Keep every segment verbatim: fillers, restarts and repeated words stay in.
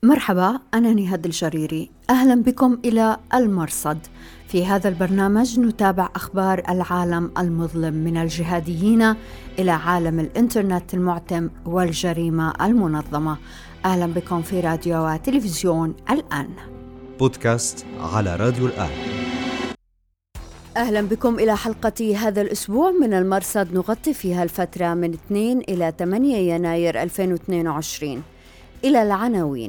مرحبا، أنا نهاد الجريري. أهلا بكم إلى المرصد. في هذا البرنامج نتابع أخبار العالم المظلم من الجهاديين إلى عالم الإنترنت المعتم والجريمة المنظمة. أهلا بكم في راديو وتلفزيون الآن. بودكاست على راديو الآن. أهلا بكم إلى حلقة هذا الأسبوع من المرصد، نغطي فيها الفترة من اثنين إلى ثمانية يناير ألفين واثنين وعشرين. إلى العناوين: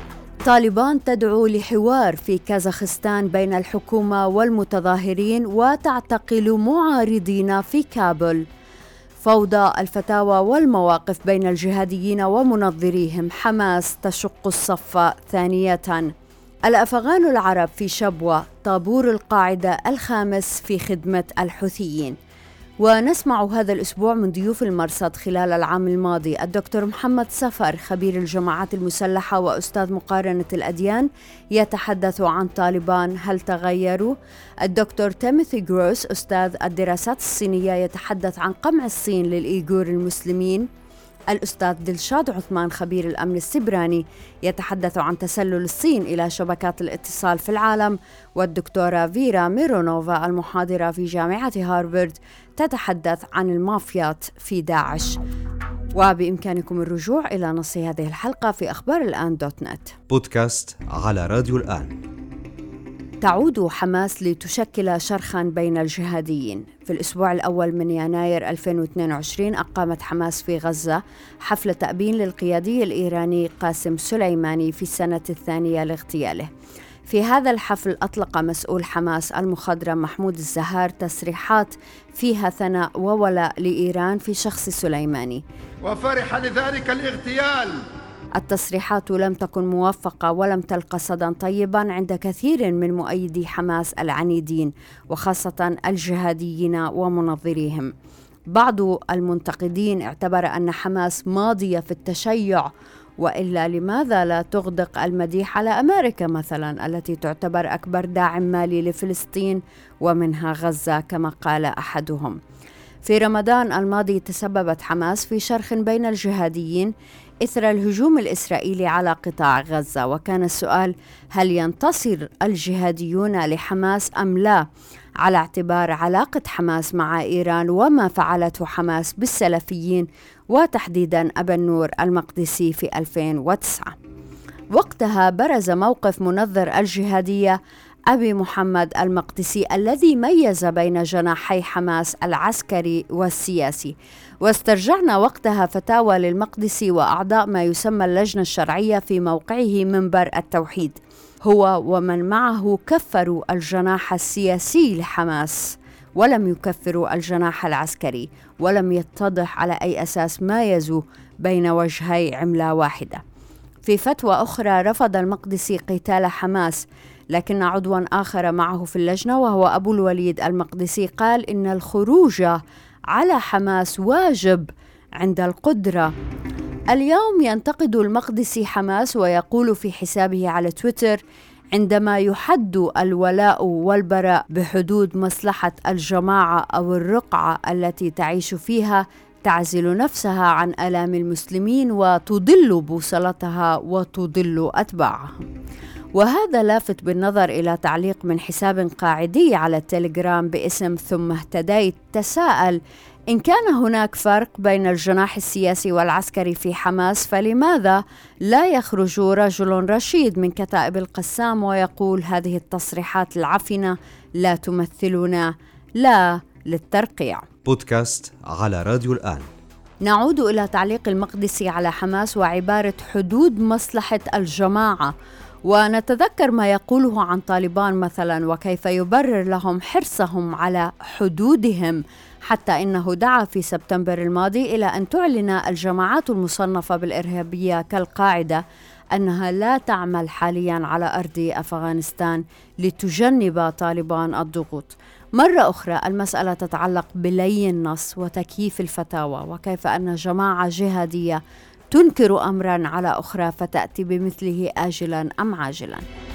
طالبان تدعو لحوار في كازاخستان بين الحكومة والمتظاهرين وتعتقل معارضين في كابول. فوضى الفتاوى والمواقف بين الجهاديين ومنظريهم. حماس تشق الصف ثانية. الأفغان العرب في شبوة. طابور القاعدة الخامس في خدمة الحوثيين. ونسمع هذا الأسبوع من ضيوف المرصد خلال العام الماضي الدكتور محمد سفر، خبير الجماعات المسلحة وأستاذ مقارنة الأديان، يتحدث عن طالبان هل تغيروا؟ الدكتور تيموثي غروس، أستاذ الدراسات الصينية، يتحدث عن قمع الصين للإيغور المسلمين. الأستاذ دلشاد عثمان، خبير الأمن السبراني، يتحدث عن تسلل الصين إلى شبكات الاتصال في العالم. والدكتورة فيرا ميرونوفا، المحاضرة في جامعة هارفارد، تتحدث عن المافيات في داعش. وبإمكانكم الرجوع إلى نص هذه الحلقة في أخبار الآن دوت نت. بودكاست على راديو الآن. تعود حماس لتشكل شرخاً بين الجهاديين. في الأسبوع الأول من يناير ألفين واثنين وعشرين أقامت حماس في غزة حفل تأبين للقيادي الإيراني قاسم سليماني في السنة الثانية لاغتياله. في هذا الحفل أطلق مسؤول حماس المخضرم محمود الزهار تصريحات فيها ثناء وولاء لإيران في شخص سليماني، وفرح لذلك الاغتيال. التصريحات لم تكن موفقة ولم تلقى صدى طيبا عند كثير من مؤيدي حماس العنيدين، وخاصة الجهاديين ومنظريهم. بعض المنتقدين اعتبر أن حماس ماضية في التشيع، وإلا لماذا لا تغدق المديح على أمريكا مثلا، التي تعتبر أكبر داعم مالي لفلسطين ومنها غزة كما قال أحدهم. في رمضان الماضي تسببت حماس في شرخ بين الجهاديين إثر الهجوم الإسرائيلي على قطاع غزة، وكان السؤال: هل ينتصر الجهاديون لحماس أم لا؟ على اعتبار علاقة حماس مع إيران وما فعلته حماس بالسلفيين وتحديدا أبا النور المقدسي في ألفين وتسعة. وقتها برز موقف منظر الجهادية أبي محمد المقدسي الذي ميز بين جناحي حماس العسكري والسياسي، واسترجعنا وقتها فتاوى للمقدسي وأعضاء ما يسمى اللجنة الشرعية في موقعه منبر التوحيد. هو ومن معه كفروا الجناح السياسي لحماس ولم يكفروا الجناح العسكري، ولم يتضح على أي أساس مايزوا بين وجهي عملة واحدة. في فتوى أخرى رفض المقدسي قتال حماس، لكن عضوا آخر معه في اللجنة وهو أبو الوليد المقدسي قال إن الخروج على حماس واجب عند القدرة. اليوم ينتقد المقدسي حماس ويقول في حسابه على تويتر: عندما يحد الولاء والبراء بحدود مصلحة الجماعة أو الرقعة التي تعيش فيها، تعزل نفسها عن آلام المسلمين وتضل بوصلتها وتضل أتباعهم. وهذا لافت بالنظر إلى تعليق من حساب قاعدي على التليجرام باسم ثم اهتديت، تساءل: إن كان هناك فرق بين الجناح السياسي والعسكري في حماس، فلماذا لا يخرج رجل رشيد من كتائب القسام ويقول هذه التصريحات العفنة لا تمثلنا، لا للترقيع. بودكاست على راديو الآن. نعود إلى تعليق المقدسي على حماس وعبارة حدود مصلحة الجماعة، ونتذكر ما يقوله عن طالبان مثلا، وكيف يبرر لهم حرصهم على حدودهم، حتى إنه دعا في سبتمبر الماضي إلى أن تعلن الجماعات المصنفة بالإرهابية كالقاعدة أنها لا تعمل حاليا على أرض أفغانستان لتجنب طالبان الضغوط. مرة أخرى المسألة تتعلق بلي النص وتكييف الفتاوى، وكيف أن جماعة جهادية تنكر أمرا على أخرى فتأتي بمثله آجلا أم عاجلا.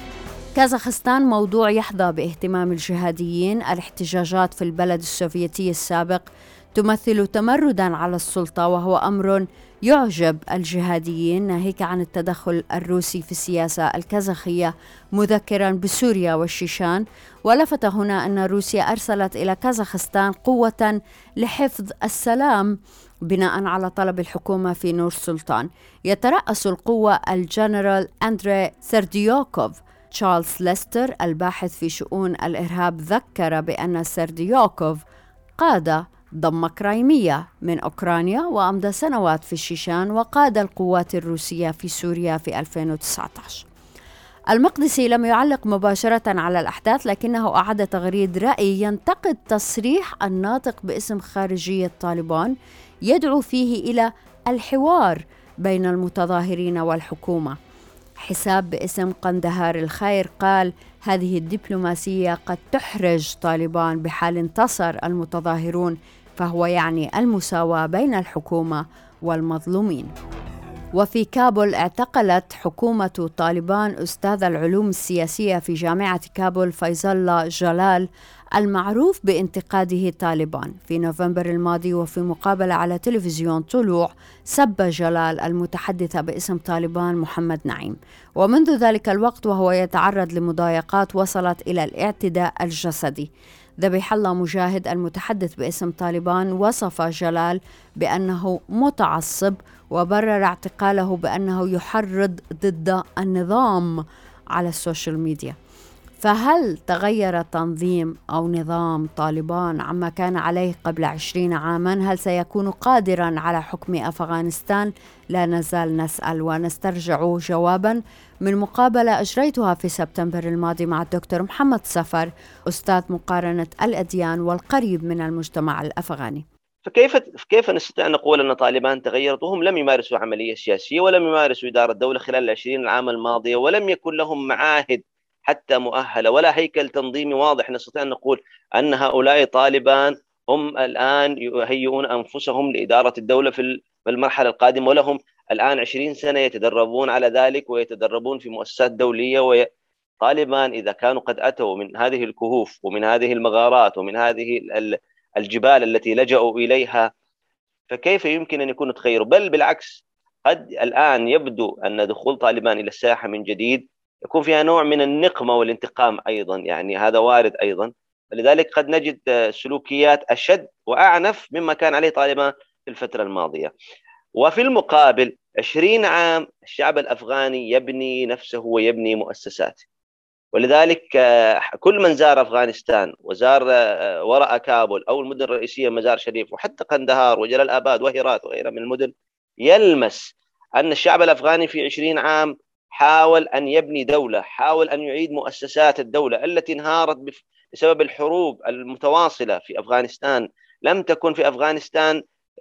كازاخستان موضوع يحظى باهتمام الجهاديين. الاحتجاجات في البلد السوفيتي السابق تمثل تمردا على السلطة، وهو أمر يعجب الجهاديين ناهيك عن التدخل الروسي في السياسة الكازاخية، مذكرا بسوريا والشيشان. ولفت هنا أن روسيا أرسلت إلى كازاخستان قوة لحفظ السلام بناء على طلب الحكومة في نور سلطان. يترأس القوة الجنرال أندري سرديوكوف. تشارلز ليستر الباحث في شؤون الإرهاب ذكر بأن سرديوكوف قاد ضم كرايمية من أوكرانيا وأمضى سنوات في الشيشان وقاد القوات الروسية في سوريا في ألفين وتسعة عشر. المقدسي لم يعلق مباشرة على الأحداث، لكنه أعاد تغريد رأي ينتقد تصريح الناطق باسم خارجية طالبان يدعو فيه إلى الحوار بين المتظاهرين والحكومة. حساب باسم قندهار الخير قال: هذه الدبلوماسية قد تحرج طالبان بحال انتصر المتظاهرون، فهو يعني المساواة بين الحكومة والمظلومين. وفي كابول اعتقلت حكومة طالبان أستاذ العلوم السياسية في جامعة كابول فيصل الله جلال المعروف بانتقاده طالبان في نوفمبر الماضي. وفي مقابلة على تلفزيون طلوع سب جلال المتحدث باسم طالبان محمد نعيم، ومنذ ذلك الوقت وهو يتعرض لمضايقات وصلت إلى الاعتداء الجسدي. ذبيح الله مجاهد المتحدث باسم طالبان وصف جلال بأنه متعصب وبرر اعتقاله بأنه يحرض ضد النظام على السوشيال ميديا. فهل تغير تنظيم أو نظام طالبان عما كان عليه قبل عشرين عاما؟ هل سيكون قادرا على حكم أفغانستان؟ لا نزال نسأل ونسترجع جوابا من مقابلة أجريتها في سبتمبر الماضي مع الدكتور محمد سفر، أستاذ مقارنة الأديان والقريب من المجتمع الأفغاني. فكيف كيف نستطيع أن نقول أن طالبان تغيرت وهم لم يمارسوا عملية سياسية ولم يمارسوا إدارة دولة خلال العشرين العام الماضية، ولم يكن لهم معاهد حتى مؤهلة ولا هيكل تنظيمي واضح نستطيع أن نقول أن هؤلاء طالبان هم الآن يهيئون أنفسهم لإدارة الدولة في المرحلة القادمة، ولهم الآن عشرين سنة يتدربون على ذلك ويتدربون في مؤسسات دولية. وطالبان إذا كانوا قد أتوا من هذه الكهوف ومن هذه المغارات ومن هذه الجبال التي لجأوا إليها، فكيف يمكن أن يكونوا تغيروا؟ بل بالعكس، قد الآن يبدو أن دخول طالبان إلى الساحة من جديد يكون فيها نوع من النقمة والانتقام أيضا، يعني هذا وارد أيضا. لذلك قد نجد سلوكيات أشد وأعنف مما كان عليه طالبان في الفترة الماضية. وفي المقابل عشرين عام الشعب الأفغاني يبني نفسه ويبني مؤسساته، ولذلك كل من زار أفغانستان وزار وراء كابول أو المدن الرئيسية مزار شريف وحتى قندهار وجلال آباد وهرات وغيرها من المدن يلمس أن الشعب الأفغاني في عشرين عام حاول أن يبني دولة، حاول أن يعيد مؤسسات الدولة التي انهارت بسبب الحروب المتواصلة في أفغانستان. لم تكن في أفغانستان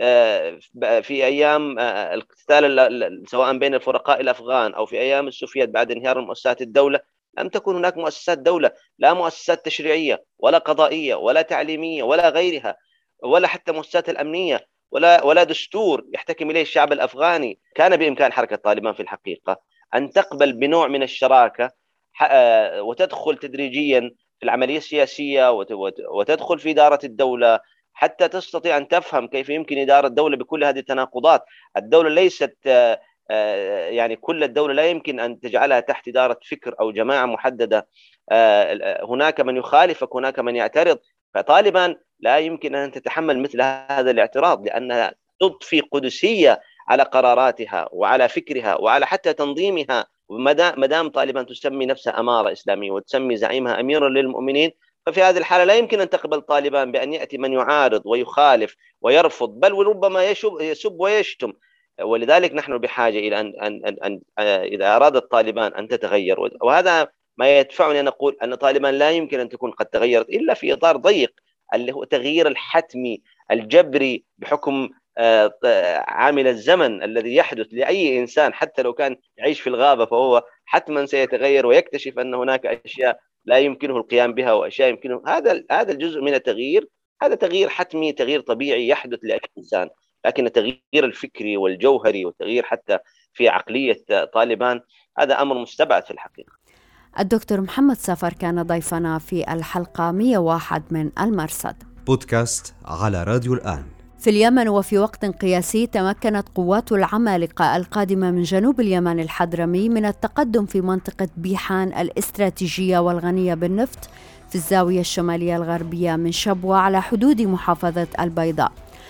في أيام الاقتتال سواء بين الفرقاء الأفغان أو في أيام السوفيات بعد انهيار مؤسسات الدولة، لم تكن هناك مؤسسات دولة، لا مؤسسات تشريعية ولا قضائية ولا تعليمية ولا غيرها، ولا حتى مؤسسات الأمنية، ولا ولا دستور يحتكم إليه الشعب الأفغاني. كان بإمكان حركة طالبان في الحقيقة أن تقبل بنوع من الشراكة وتدخل تدريجيا في العملية السياسية وتدخل في إدارة الدولة حتى تستطيع أن تفهم كيف يمكن إدارة الدولة بكل هذه التناقضات. الدولة ليست يعني كل الدولة لا يمكن أن تجعلها تحت إدارة فكر أو جماعة محددة، هناك من يخالفك، هناك من يعترض. فطالبان لا يمكن أن تتحمل مثل هذا الاعتراض لأنها تضفي قدسية على قراراتها وعلى فكرها وعلى حتى تنظيمها. ما دام طالبان تسمي نفسها أمارة إسلامية وتسمي زعيمها أميرا للمؤمنين، ففي هذه الحالة لا يمكن أن تقبل طالبان بأن يأتي من يعارض ويخالف ويرفض بل وربما يسب ويشتم. ولذلك نحن بحاجة إلى أن, أن, أن, أن إذا أرادت طالبان أن تتغير، وهذا ما يدفعني أن أقول أن طالبان لا يمكن أن تكون قد تغيرت إلا في إطار ضيق اللي هو تغيير الحتمي الجبري بحكم عامل الزمن الذي يحدث لأي إنسان حتى لو كان يعيش في الغابة، فهو حتما سيتغير ويكتشف أن هناك أشياء لا يمكنه القيام بها وأشياء يمكنه. هذا هذا الجزء من التغيير، هذا تغيير حتمي، تغيير طبيعي يحدث لأي إنسان. لكن التغيير الفكري والجوهري والتغيير حتى في عقلية طالبان هذا أمر مستبعد في الحقيقة. الدكتور محمد سفر كان ضيفنا في الحلقة مئة وواحد من المرصد بودكاست على راديو الآن. في اليمن وفي وقت قياسي تمكنت قوات العمالقة القادمة من جنوب اليمن الحضرمي من التقدم في منطقة بيحان الاستراتيجية والغنية بالنفط في الزاوية الشمالية الغربية من شبوة على حدود محافظة البيضاء.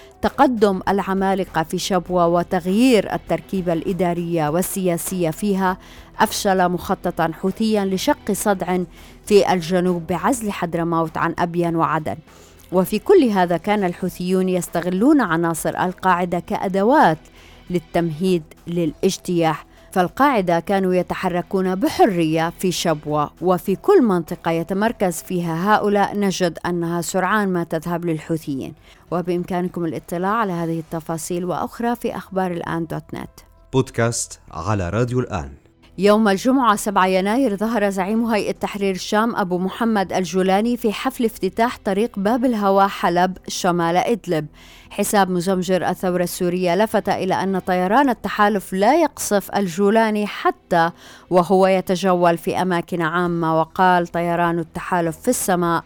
تقدم العمالقة في شبوة وتغيير التركيبة الإدارية والسياسية فيها أفشل مخططاً حوثياً لشق صدع في الجنوب بعزل حضرموت عن أبين وعدن. وفي كل هذا كان الحوثيون يستغلون عناصر القاعدة كأدوات للتمهيد للاجتياح، فالقاعدة كانوا يتحركون بحرية في شبوة، وفي كل منطقة يتمركز فيها هؤلاء نجد أنها سرعان ما تذهب للحوثيين. وبإمكانكم الاطلاع على هذه التفاصيل وأخرى في أخبار الآن دوت نت. بودكاست على راديو الآن. يوم الجمعة سبعة يناير ظهر زعيم هيئة تحرير الشام أبو محمد الجولاني في حفل افتتاح طريق باب الهوى حلب شمال إدلب. حساب مزمجر الثورة السورية لفت إلى أن طيران التحالف لا يقصف الجولاني حتى وهو يتجول في أماكن عامة، وقال طيران التحالف في السماء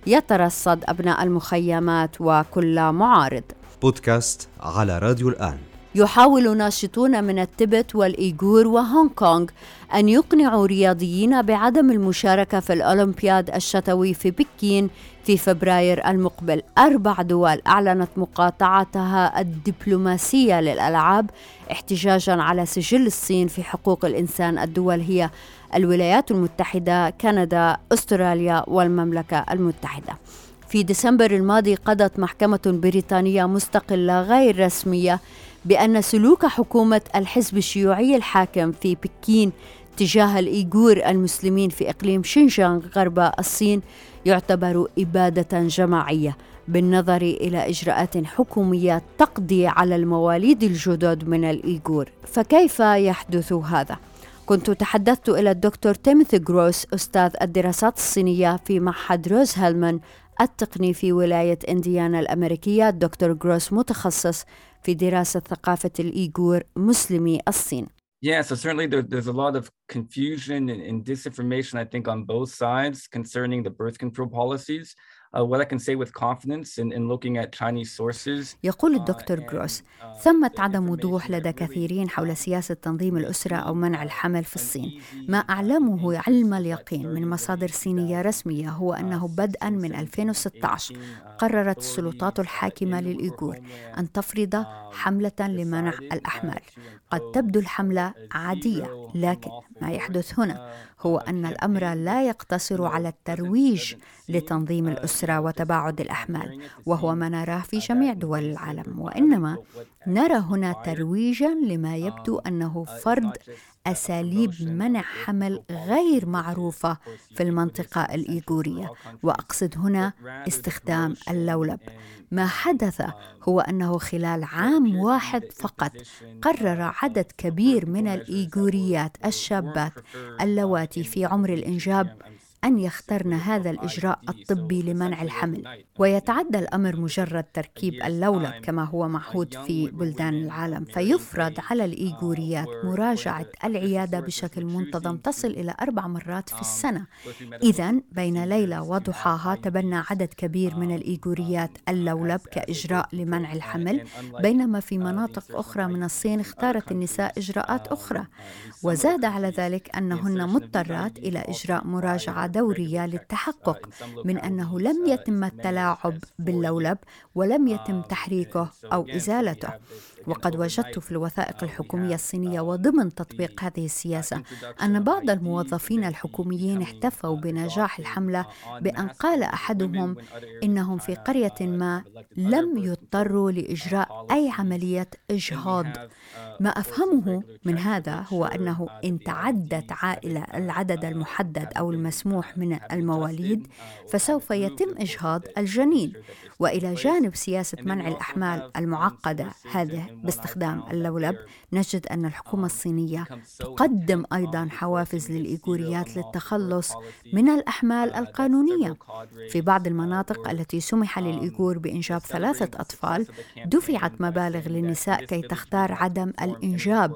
يترصد أبناء المخيمات وكل معارض. بودكاست على راديو الآن. يحاول ناشطون من التبت والإيغور وهونغ كونغ أن يقنعوا رياضيين بعدم المشاركة في الأولمبياد الشتوي في بكين في فبراير المقبل. أربع دول أعلنت مقاطعتها الدبلوماسية للألعاب احتجاجاً على سجل الصين في حقوق الإنسان. الدول هي الولايات المتحدة، كندا، أستراليا والمملكة المتحدة. في ديسمبر الماضي قضت محكمة بريطانية مستقلة غير رسمية بأن سلوك حكومة الحزب الشيوعي الحاكم في بكين تجاه الإيغور المسلمين في إقليم شينجيانغ غرب الصين يعتبر إبادة جماعية بالنظر إلى إجراءات حكومية تقضي على المواليد الجدد من الإيغور. فكيف يحدث هذا؟ كنت تحدثت إلى الدكتور تيموثي غروس أستاذ الدراسات الصينية في معهد روز هيلمان التقني في ولاية إنديانا الأمريكية. الدكتور غروس متخصص في دراسة ثقافة الإيغور مسلمي الصين. Yeah, so certainly there, there's a lot of confusion and, and disinformation, I think, on both sides concerning the birth control policies. Uh, what I can say with confidence in, in looking at Chinese sources. يقول الدكتور غروس: ثمة عدم وضوح لدى كثيرين حول سياسة تنظيم الأسرة أو منع الحمل في الصين. ما أعلمه علم اليقين من مصادر صينية رسمية هو أنه بدءا من ألفين وستة عشر قررت السلطات الحاكمة للإيغور أن تفرض حملة لمنع الأحمال. قد تبدو الحملة عادية، لكن ما يحدث هنا هو أن الأمر لا يقتصر على الترويج لتنظيم الأسرة وتباعد الأحمال، وهو ما نراه في جميع دول العالم، وإنما نرى هنا ترويجا لما يبدو أنه فرض أساليب منع حمل غير معروفة في المنطقة الإيغورية، وأقصد هنا استخدام اللولب. ما حدث هو أنه خلال عام واحد فقط قرر عدد كبير من الإيغوريات الشابات اللواتي في عمر الإنجاب أن يخترن هذا الإجراء الطبي لمنع الحمل، ويتعدى الأمر مجرد تركيب اللولب كما هو معهود في بلدان العالم، فيفرض على الإيغوريات مراجعة العيادة بشكل منتظم تصل إلى أربع مرات في السنة. إذن بين ليلة وضحاها تبنى عدد كبير من الإيغوريات اللولب كإجراء لمنع الحمل، بينما في مناطق أخرى من الصين اختارت النساء إجراءات أخرى. وزاد على ذلك أنهن مضطرات إلى إجراء مراجعة دورية للتحقق من أنه لم يتم التلاعب باللولب ولم يتم تحريكه أو إزالته. وقد وجدت في الوثائق الحكومية الصينية وضمن تطبيق هذه السياسة أن بعض الموظفين الحكوميين احتفوا بنجاح الحملة بأن قال أحدهم إنهم في قرية ما لم يضطروا لإجراء أي عملية إجهاض. ما أفهمه من هذا هو أنه إن تعدت عائلة العدد المحدد أو المسموح من المواليد فسوف يتم إجهاض الجنين. وإلى جانب سياسة منع الأحمال المعقدة هذه باستخدام اللولب، نجد أن الحكومة الصينية تقدم أيضا حوافز للإيغوريات للتخلص من الأحمال القانونية. في بعض المناطق التي سمح للإيغور بإنجاب ثلاثة أطفال دفعت مبالغ للنساء كي تختار عدم الإنجاب،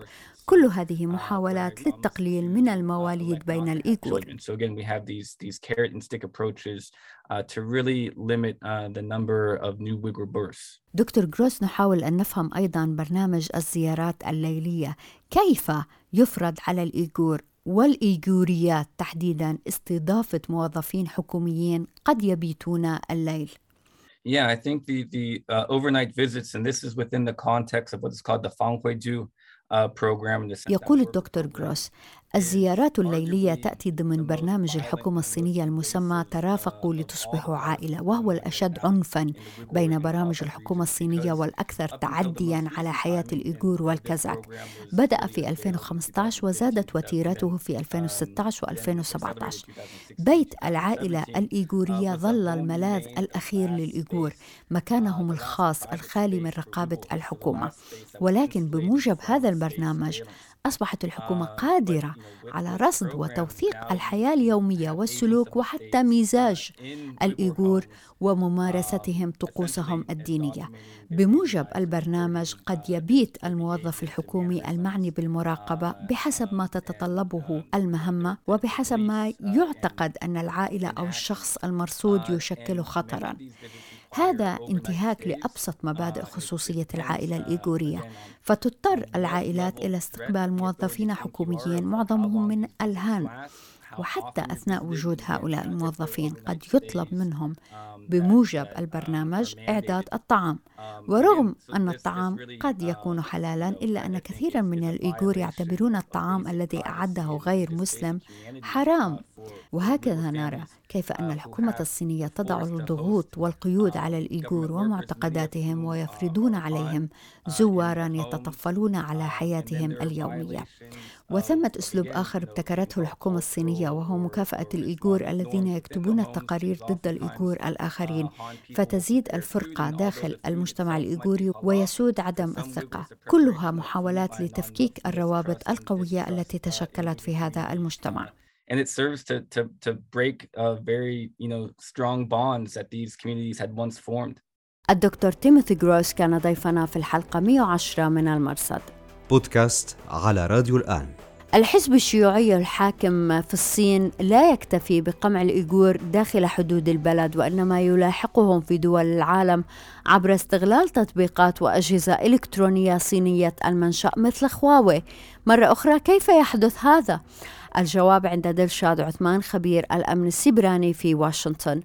كل هذه محاولات للتقليل من المواليد بين الإيغور. So again, we have these these carrot and stick approaches uh, to really limit uh, the number of new Uyghur births. دكتور غروس، نحاول أن نفهم أيضاً برنامج الزيارات الليلية، كيف يفرض على الإيغور والإيغوريات تحديداً استضافة موظفين حكوميين قد يبيتون الليل. Yeah, I think the the uh, overnight visits, and this is within the context of what is called the Fanghuidu uh, program. يقول الدكتور غروس: الزيارات الليلية تأتي ضمن برنامج الحكومة الصينية المسمى ترافقوا لتصبحوا عائلة، وهو الأشد عنفاً بين برامج الحكومة الصينية والأكثر تعدياً على حياة الإيغور والكازاك. بدأ في ألفين وخمسة عشر وزادت وتيرته في ألفين وستة عشر وألفين وسبعة عشر. بيت العائلة الإيغورية ظل الملاذ الأخير للإيغور، مكانهم الخاص الخالي من رقابة الحكومة. ولكن بموجب هذا البرنامج أصبحت الحكومة قادرة على رصد وتوثيق الحياة اليومية والسلوك وحتى مزاج الإيغور وممارستهم طقوسهم الدينية. بموجب البرنامج قد يبيت الموظف الحكومي المعني بالمراقبة بحسب ما تتطلبه المهمة وبحسب ما يعتقد أن العائلة أو الشخص المرصود يشكل خطراً. هذا انتهاك لأبسط مبادئ خصوصية العائلة الإيغورية، فتضطر العائلات إلى استقبال موظفين حكوميين معظمهم من الهان. وحتى أثناء وجود هؤلاء الموظفين قد يطلب منهم بموجب البرنامج إعداد الطعام، ورغم أن الطعام قد يكون حلالاً إلا أن كثيراً من الإيغور يعتبرون الطعام الذي أعده غير مسلم حرام. وهكذا نرى كيف أن الحكومة الصينية تضع الضغوط والقيود على الإيغور ومعتقداتهم، ويفرضون عليهم زواراً يتطفلون على حياتهم اليومية. وثمة أسلوب آخر ابتكرته الحكومة الصينية، وهو مكافأة الإيغور الذين يكتبون التقارير ضد الإيغور الآخرين، فتزيد الفرقة داخل المجتمع الإيغوري ويسود عدم الثقة. كلها محاولات لتفكيك الروابط القوية التي تشكلت في هذا المجتمع. And it serves to to to break uh, very you know strong bonds that these communities had once formed. الدكتور تيموثي غروس كان ضيفنا في الحلقة مئة وعشرة من المرصد بودكاست على راديو الآن. الحزب الشيوعي الحاكم في الصين لا يكتفي بقمع الإيغور داخل حدود البلد، وإنما يلاحقهم في دول العالم عبر استغلال تطبيقات وأجهزة إلكترونية صينية المنشأ مثل خواوي. مرة أخرى، كيف يحدث هذا؟ الجواب عند دلشاد عثمان، خبير الأمن السيبراني في واشنطن.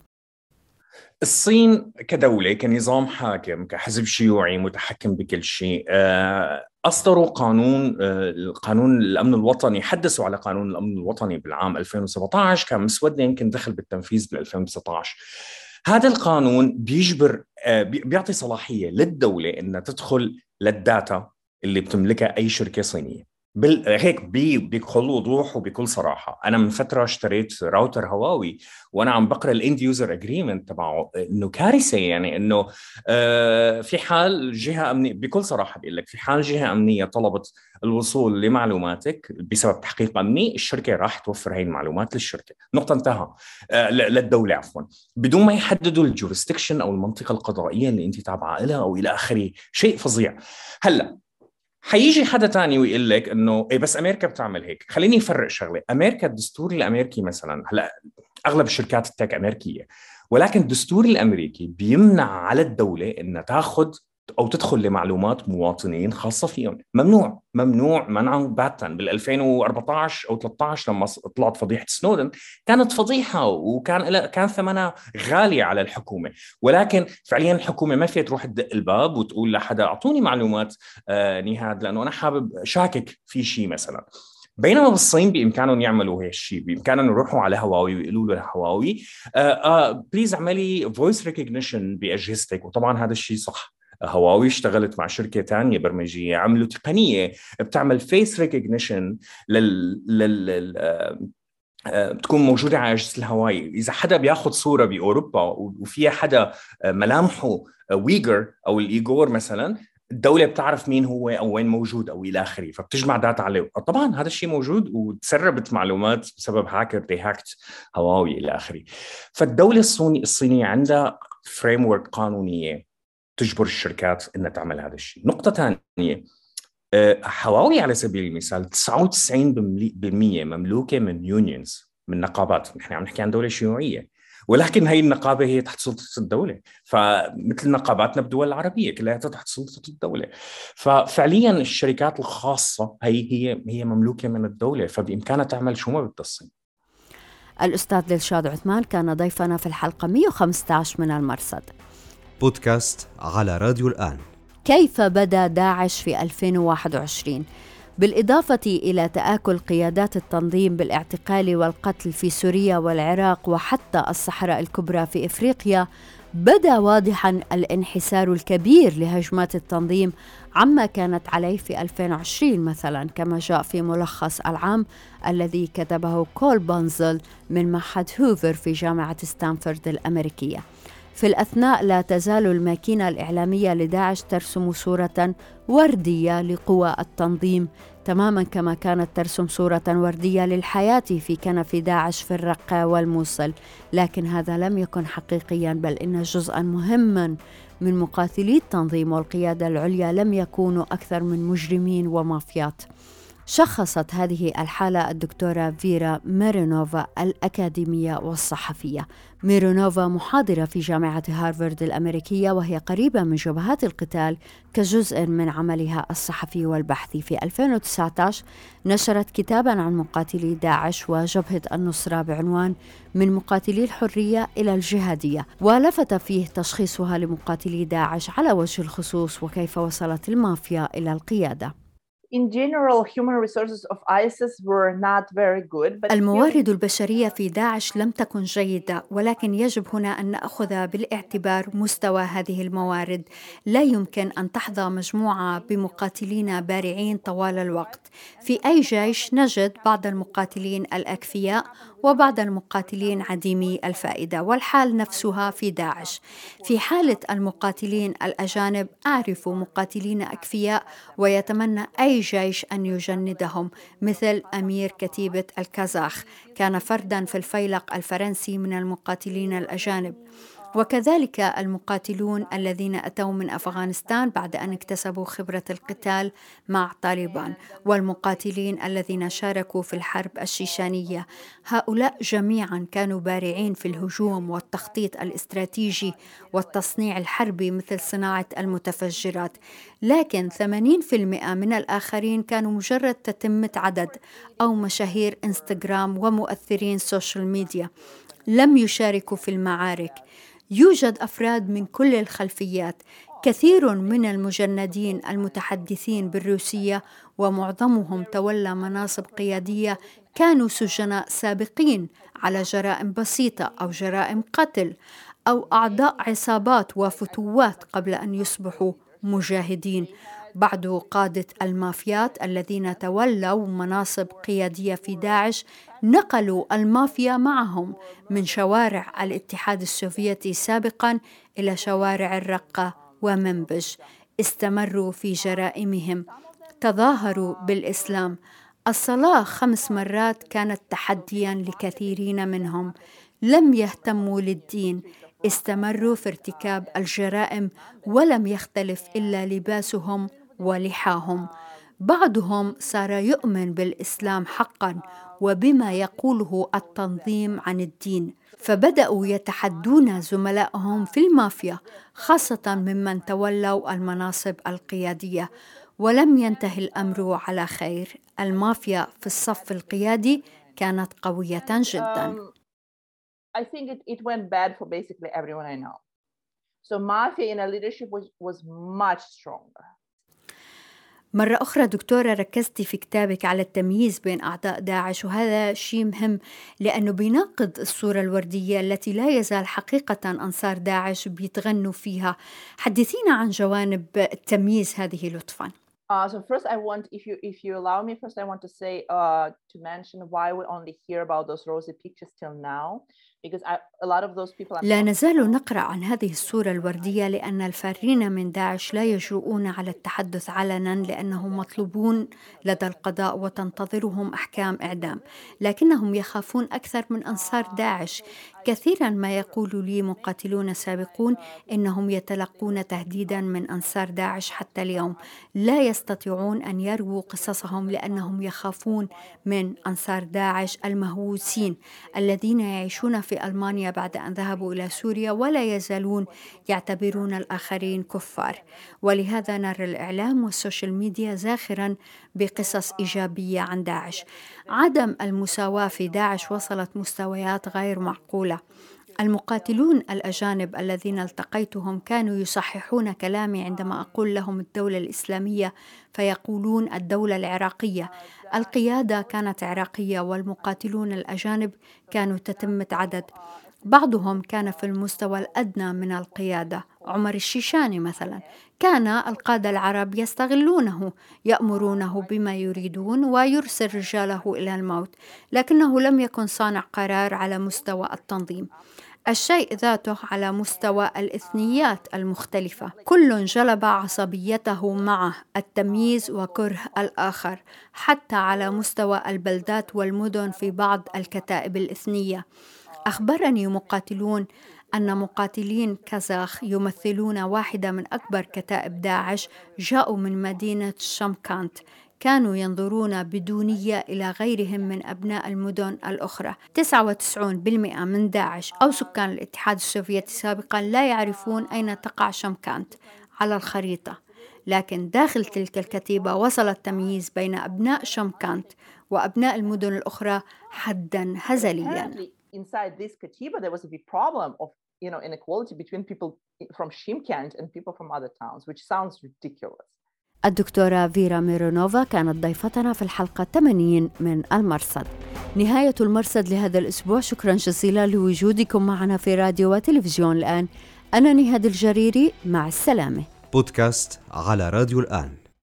الصين كدولة، كنظام حاكم، كحزب شيوعي متحكم بكل شيء، أصدروا قانون قانون الأمن الوطني، حدثوا على قانون الأمن الوطني بالعام ألفين وسبعة عشر، كان مسودة يمكن دخل بالتنفيذ بال ألفين وتسعة عشر. هذا القانون بيجبر بيعطي صلاحية للدولة إنها تدخل للداتا اللي بتملكها أي شركة صينية. بال... هيك بي... بكل وضوح وبكل صراحة. أنا من فترة اشتريت راوتر هواوي وأنا عم بقرأ الاند يوزر اجريمنت تبعه، إنه كارثة. يعني إنه آه في حال جهة أمنية، بكل صراحة بقول لك، في حال جهة أمنية طلبت الوصول لمعلوماتك بسبب تحقيق أمني، الشركة راح توفر هاي المعلومات للشركة. نقطة، انتهى. آه للدولة عفوا، بدون ما يحددوا الجوريستيكشن أو المنطقة القضائية اللي أنت تابعة لها أو إلى آخره. شيء فظيع. هلأ حيجي حدا تاني ويقول لك انه ايه بس امريكا بتعمل هيك. خليني افرق شغله. امريكا الدستور الامريكي مثلا، هلا اغلب الشركات التك امريكيه، ولكن الدستور الامريكي بيمنع على الدوله انها تاخذ او تدخل لمعلومات مواطنين خاصه فيهم. ممنوع ممنوع منعا باتا. بال ألفين وأربعة عشر او ثلاثة عشر لما طلعت فضيحه سنودن كانت فضيحه، وكان كان ثمنها غالي على الحكومه، ولكن فعليا الحكومه ما فيها تروح تدق الباب وتقول لحدا اعطوني معلومات آه نهاد لانه انا حابب شاكك في شيء مثلا. بينما بالصين بإمكانهم يعملوا هالشيء، بإمكانهم يروحوا على هواوي ويقولوا له هواوي آه آه بليز اعملي فويس ريكوجنيشن بأجهزتك. وطبعا هذا الشيء صح. هواوي اشتغلت مع شركة تانية برمجية، عملوا تقنية بتعمل فيس ريكوجنيشن لل... لل... لل... آه... بتكون موجودة على أجهزة الهواوي. إذا حدا بياخد صورة بأوروبا وفيها حدا ملامحه ويغر أو الإيغور مثلا، الدولة بتعرف مين هو أو وين موجود أو إلى آخره، فبتجمع داتا عليه. طبعا هذا الشيء موجود وتسربت معلومات بسبب هاكر دي هاكت هواوي إلى آخره. فالدولة الصينية الصينية عندها فريم ورك قانونية تجبر الشركات إنها تعمل هذا الشيء. نقطة ثانية، حواوي على سبيل المثال تسعة وتسعين بالمئة مملوكة من يونيونز، من نقابات. نحن عم نحكي عن دولة شيوعية، ولكن هي النقابة هي تحت سلطة الدولة، فمثل نقاباتنا بالدول العربية كلها تحت سلطة الدولة. ففعليا الشركات الخاصة هي هي هي مملوكة من الدولة، فبإمكانها تعمل شو ما بدها الصين. الأستاذ دلشاد عثمان كان ضيفنا في الحلقة مئة وخمسة عشر من المرصد بودكاست على راديو الآن. كيف بدأ داعش في ألفين وواحد وعشرين؟ بالإضافة إلى تآكل قيادات التنظيم بالاعتقال والقتل في سوريا والعراق وحتى الصحراء الكبرى في إفريقيا، بدأ واضحاً الانحسار الكبير لهجمات التنظيم عما كانت عليه في ألفين وعشرين مثلاً، كما جاء في ملخص العام الذي كتبه كول بونزل من معهد هوفر في جامعة ستانفورد الأمريكية. في الأثناء لا تزال الماكينة الإعلامية لداعش ترسم صورة وردية لقوى التنظيم، تماماً كما كانت ترسم صورة وردية للحياة في كنف داعش في الرقة والموصل، لكن هذا لم يكن حقيقياً، بل إن جزءاً مهماً من مقاتلي التنظيم والقيادة العليا لم يكونوا أكثر من مجرمين ومافيات. شخصت هذه الحالة الدكتورة فيرا ميرونوفا الأكاديمية والصحفية. ميرونوفا محاضرة في جامعة هارفارد الأمريكية، وهي قريبة من جبهات القتال كجزء من عملها الصحفي والبحثي. في ألفين وتسعة عشر نشرت كتاباً عن مقاتلي داعش وجبهة النصرة بعنوان من مقاتلي الحرية إلى الجهادية، ولفت فيه تشخيصها لمقاتلي داعش على وجه الخصوص وكيف وصلت المافيا إلى القيادة. In general, human resources of ISIS were not very good, but الموارد البشرية في داعش لم تكن جيدة، ولكن يجب هنا أن نأخذ بالاعتبار مستوى هذه الموارد. لا يمكن أن تحظى مجموعة بمقاتلين بارعين طوال الوقت. في أي جيش نجد بعض المقاتلين الأكفياء وبعض المقاتلين عديمي الفائدة، والحال نفسها في داعش. في حالة المقاتلين الأجانب أعرف مقاتلين أكفياء ويتمنى أي جيش أن يجندهم، مثل أمير كتيبة الكازاخ، كان فرداً في الفيلق الفرنسي من المقاتلين الأجانب. وكذلك المقاتلون الذين أتوا من أفغانستان بعد أن اكتسبوا خبرة القتال مع طالبان، والمقاتلين الذين شاركوا في الحرب الشيشانية، هؤلاء جميعا كانوا بارعين في الهجوم والتخطيط الاستراتيجي والتصنيع الحربي مثل صناعة المتفجرات. لكن ثمانين بالمئة من الآخرين كانوا مجرد تتمة عدد أو مشاهير إنستغرام ومؤثرين سوشيال ميديا، لم يشاركوا في المعارك. يوجد أفراد من كل الخلفيات، كثير من المجندين المتحدثين بالروسية ومعظمهم تولى مناصب قيادية كانوا سجناء سابقين على جرائم بسيطة أو جرائم قتل، أو أعضاء عصابات وفتوات قبل أن يصبحوا مجاهدين. بعض قادة المافيات الذين تولوا مناصب قيادية في داعش نقلوا المافيا معهم من شوارع الاتحاد السوفيتي سابقاً إلى شوارع الرقة ومنبج. استمروا في جرائمهم، تظاهروا بالإسلام. الصلاة خمس مرات كانت تحدياً لكثيرين منهم. لم يهتموا للدين، استمروا في ارتكاب الجرائم، ولم يختلف إلا لباسهم ولحاهم. بعضهم صار يؤمن بالإسلام حقاً وبما يقوله التنظيم عن الدين، فبدأوا يتحدون زملائهم في المافيا، خاصة ممن تولوا المناصب القيادية. ولم ينتهي الأمر على خير. المافيا في الصف القيادي كانت قوية جداً. um, I think it, it went bad for basically everyone I know. So mafia in a leadership was, was much stronger. مرة أخرى دكتورة ركزتي في كتابك على التمييز بين أعضاء داعش، وهذا شيء مهم لأنه بيناقض الصورة الوردية التي لا يزال حقيقة أنصار داعش بيتغنوا فيها. حدثينا عن جوانب التمييز هذه لطفاً. Uh, so first I want, if you if you allow me, first I want to say uh, to mention why we only hear about those rosy pictures till now. Because I, a lot of those people. لا نزال نقرأ عن هذه الصورة الوردية لأن الفارين من داعش لا يجرؤون على التحدث علنا لأنهم مطلوبون لدى القضاء وتنتظرهم أحكام إعدام، لكنهم يخافون أكثر من أنصار داعش. كثيرا ما يقول لي مقاتلون سابقون إنهم يتلقون تهديدا من أنصار داعش حتى اليوم، لا يستطيعون أن يرووا قصصهم لأنهم يخافون من أنصار داعش المهووسين الذين يعيشون في ألمانيا بعد أن ذهبوا إلى سوريا ولا يزالون يعتبرون الآخرين كفار. ولهذا نرى الإعلام والسوشيال ميديا زاخرا بقصص إيجابية عن داعش. عدم المساواة في داعش وصلت مستويات غير معقولة. المقاتلون الأجانب الذين التقيتهم كانوا يصححون كلامي عندما أقول لهم الدولة الإسلامية فيقولون الدولة العراقية. القيادة كانت عراقية والمقاتلون الأجانب كانوا تتمة عدد. بعضهم كان في المستوى الأدنى من القيادة. عمر الشيشاني مثلا كان القادة العرب يستغلونه، يأمرونه بما يريدون ويرسل رجاله إلى الموت، لكنه لم يكن صانع قرار على مستوى التنظيم. الشيء ذاته على مستوى الإثنيات المختلفة، كل جلب عصبيته معه، التمييز وكره الآخر، حتى على مستوى البلدات والمدن في بعض الكتائب الإثنية. أخبرني مقاتلون أن مقاتلين كازاخ يمثلون واحدة من أكبر كتائب داعش جاءوا من مدينة شمكانت، كانوا ينظرون بدونية إلى غيرهم من أبناء المدن الأخرى. تسعة وتسعين بالمئة من داعش أو سكان الاتحاد السوفيتي سابقا لا يعرفون أين تقع شمكانت على الخريطة، لكن داخل تلك الكتيبة وصل التمييز بين أبناء شمكانت وأبناء المدن الأخرى حدا هزليا. Inside this Katiba, there was a big problem of, you know, inequality between people from Shymkent and people from other towns, which sounds ridiculous. الدكتورة فيرا ميرونوفا كانت ضيفتنا في الحلقة ثمانين من المرصد. نهاية المرصد لهذا الأسبوع. شكرا جزيلا لوجودكم معنا في راديو وتلفزيون الآن. أنا نهاد الجريري، مع السلامة. بودكاست على راديو الآن.